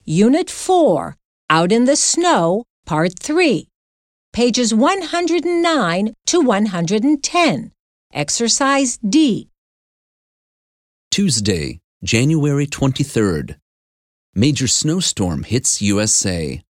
Unit 4, Out in the Snow, Part 3, pages 109 to 110. Exercise D. Tuesday, January 23rd. Major snowstorm hits USA.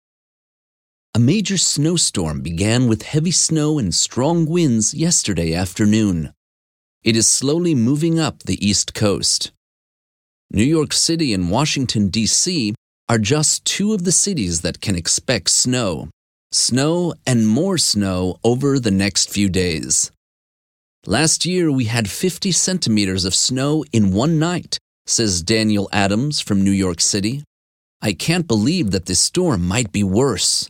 A major snowstorm began with heavy snow and strong winds yesterday afternoon. It is slowly moving up the East Coast. New York City and Washington, D.C. are just two of the cities that can expect snow. Snow and more snow over the next few days. Last year we had 50 centimeters of snow in one night, says Daniel Adams from New York City. I can't believe that this storm might be worse.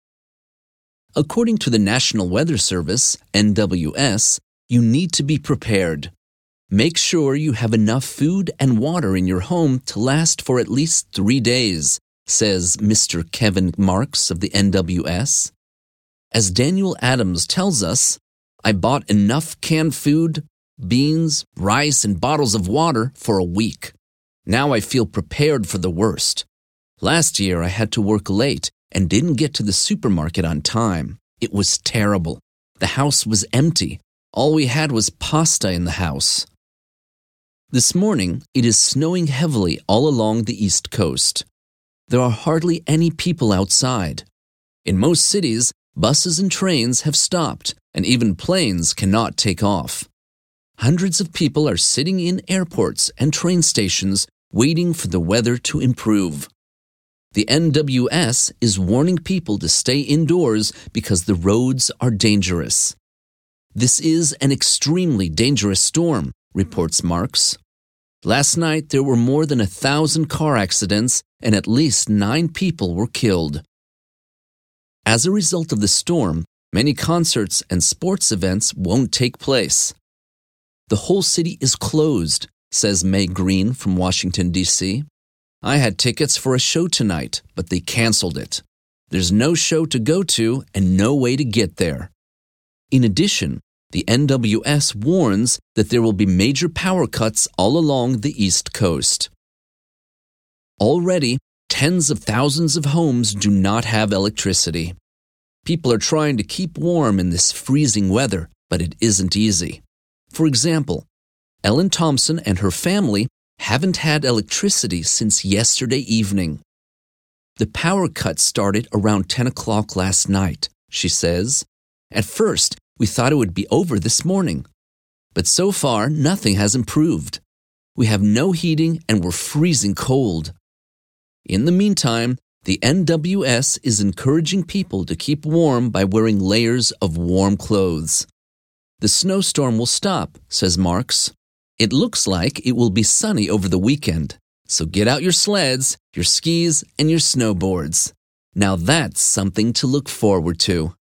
According to the National Weather Service, NWS, you need to be prepared. Make sure you have enough food and water in your home to last for at least 3 days, says Mr. Kevin Marks of the NWS. As Daniel Adams tells us, I bought enough canned food, beans, rice, and bottles of water for a week. Now I feel prepared for the worst. Last year I had to work late and didn't get to the supermarket on time. It was terrible. The house was empty. All we had was pasta in the house. This morning, it is snowing heavily all along the East Coast. There are hardly any people outside. In most cities, buses and trains have stopped, and even planes cannot take off. Hundreds of people are sitting in airports and train stations waiting for the weather to improve. The NWS is warning people to stay indoors because the roads are dangerous. This is an extremely dangerous storm, reports Marks. Last night there were more than 1,000 car accidents and at least 9 people were killed. As a result of the storm, many concerts and sports events won't take place. The whole city is closed, says May Green from Washington, D.C. I had tickets for a show tonight, but they canceled it. There's no show to go to and no way to get there. In addition, the NWS warns that there will be major power cuts all along the East Coast. Already, tens of thousands of homes do not have electricity. People are trying to keep warm in this freezing weather, but it isn't easy. For example, Ellen Thompson and her family haven't had electricity since yesterday evening. The power cut started around 10 o'clock last night, she says. At first, we thought it would be over this morning. But so far, nothing has improved. We have no heating and we're freezing cold. In the meantime, the NWS is encouraging people to keep warm by wearing layers of warm clothes. The snowstorm will stop, says Marks. It looks like it will be sunny over the weekend, so get out your sleds, your skis, and your snowboards. Now that's something to look forward to.